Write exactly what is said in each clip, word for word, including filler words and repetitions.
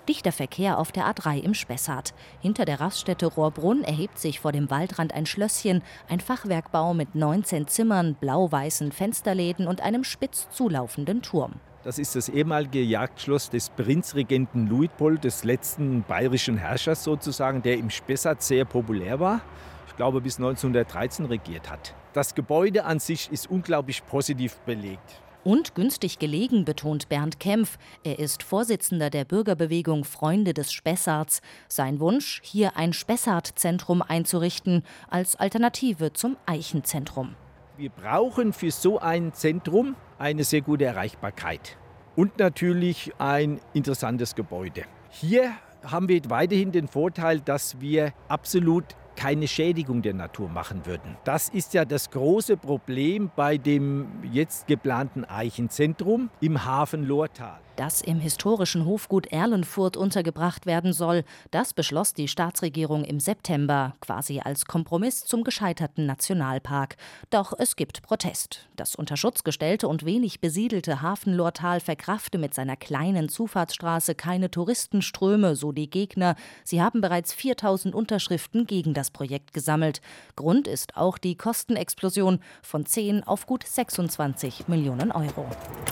Dichter Verkehr auf der A drei im Spessart. Hinter der Raststätte Rohrbrunn erhebt sich vor dem Waldrand ein Schlösschen, ein Fachwerkbau mit neunzehn Zimmern, blau-weißen Fensterläden und einem spitz zulaufenden Turm. Das ist das ehemalige Jagdschloss des Prinzregenten Luitpold, des letzten bayerischen Herrschers sozusagen, der im Spessart sehr populär war. Ich glaube, bis neunzehnhundertdreizehn regiert hat. Das Gebäude an sich ist unglaublich positiv belegt. Und günstig gelegen, betont Bernd Kempf. Er ist Vorsitzender der Bürgerbewegung Freunde des Spessarts. Sein Wunsch, hier ein Spessart-Zentrum einzurichten, als Alternative zum Eichenzentrum. Wir brauchen für so ein Zentrum eine sehr gute Erreichbarkeit und natürlich ein interessantes Gebäude. Hier haben wir weiterhin den Vorteil, dass wir absolut keine Schädigung der Natur machen würden. Das ist ja das große Problem bei dem jetzt geplanten Eichenzentrum im Hafen Lohrtal. Das im historischen Hofgut Erlenfurt untergebracht werden soll, das beschloss die Staatsregierung im September, quasi als Kompromiss zum gescheiterten Nationalpark. Doch es gibt Protest. Das unter Schutz gestellte und wenig besiedelte Hafen-Lohrtal verkrafte mit seiner kleinen Zufahrtsstraße keine Touristenströme, so die Gegner. Sie haben bereits viertausend Unterschriften gegen das Projekt gesammelt. Grund ist auch die Kostenexplosion von zehn auf gut sechsundzwanzig Millionen Euro.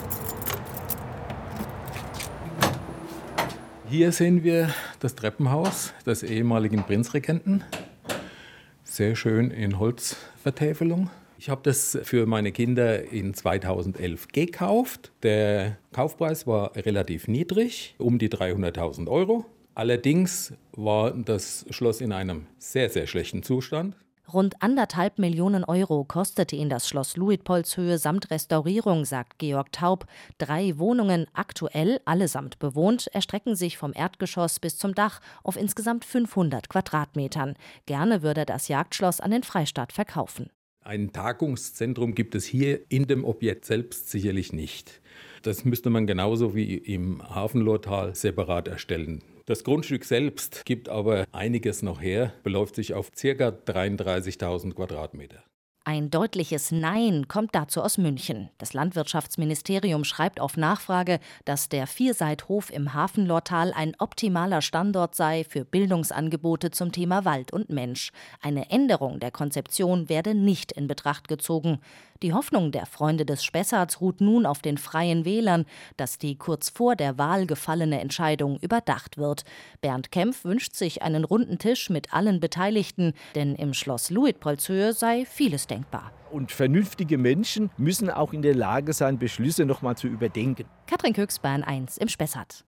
Hier sehen wir das Treppenhaus des ehemaligen Prinzregenten. Sehr schön in Holzvertäfelung. Ich habe das für meine Kinder in zweitausendelf gekauft. Der Kaufpreis war relativ niedrig, um die dreihunderttausend Euro. Allerdings war das Schloss in einem sehr, sehr schlechten Zustand. Rund anderthalb Millionen Euro kostete ihn das Schloss Luitpoldshöhe samt Restaurierung, sagt Georg Taub. Drei Wohnungen, aktuell allesamt bewohnt, erstrecken sich vom Erdgeschoss bis zum Dach auf insgesamt fünfhundert Quadratmetern. Gerne würde er das Jagdschloss an den Freistaat verkaufen. Ein Tagungszentrum gibt es hier in dem Objekt selbst sicherlich nicht. Das müsste man genauso wie im Hafen-Lohrtal separat erstellen. Das Grundstück selbst gibt aber einiges noch her, beläuft sich auf ca. dreiunddreißigtausend Quadratmeter. Ein deutliches Nein kommt dazu aus München. Das Landwirtschaftsministerium schreibt auf Nachfrage, dass der Vierseithof im Hafen-Lohrtal ein optimaler Standort sei für Bildungsangebote zum Thema Wald und Mensch. Eine Änderung der Konzeption werde nicht in Betracht gezogen. Die Hoffnung der Freunde des Spessarts ruht nun auf den Freien Wählern, dass die kurz vor der Wahl gefallene Entscheidung überdacht wird. Bernd Kempf wünscht sich einen runden Tisch mit allen Beteiligten, denn im Schloss Luitpoldshöhe sei vieles denkbar. Und vernünftige Menschen müssen auch in der Lage sein, Beschlüsse noch mal zu überdenken. Katrin Köks, Bayern eins im Spessart.